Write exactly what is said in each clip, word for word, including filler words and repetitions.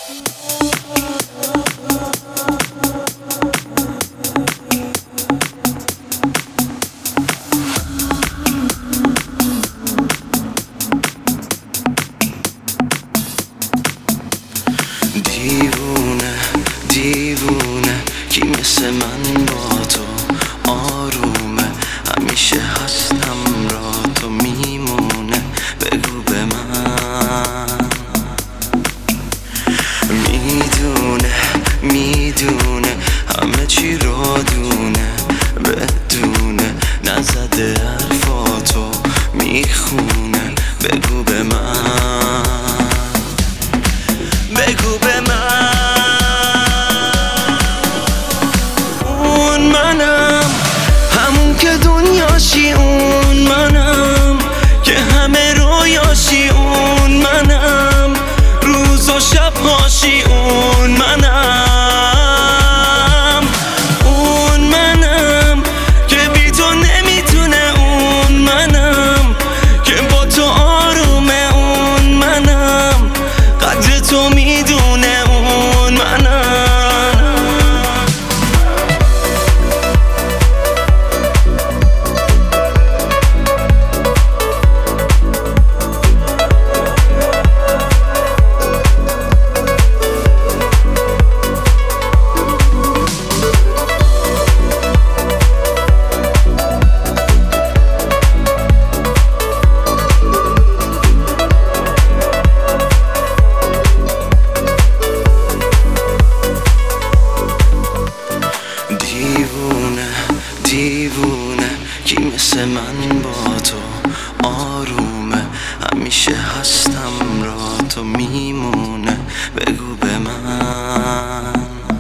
دیوونه دیوونه کی مثل من با تو آرومه، همیشه هستم را تو میمونه. بگو به من میدونه میدونه همه چی را دونه، بدونه نزده حرفاتو میخونه. بگو به من بگو به من اون منم، همون که دنیاشی اون منم، که همه رویاشی اون منم، روز و شب هاشی اون منم. اون منم که بی تو نمیتونه، اون منم که با تو آرومه، اون منم قدر تو میدونه، اون منم. دیوونه دیوونه کی مثل من با تو آرومه، همیشه هستم را تو میمونه. بگو به من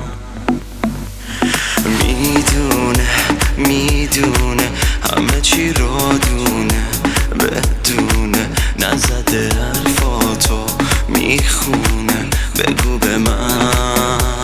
میدونه میدونه همه چی را دونه، بدونه نزده حرفاتو میخونه. بگو به من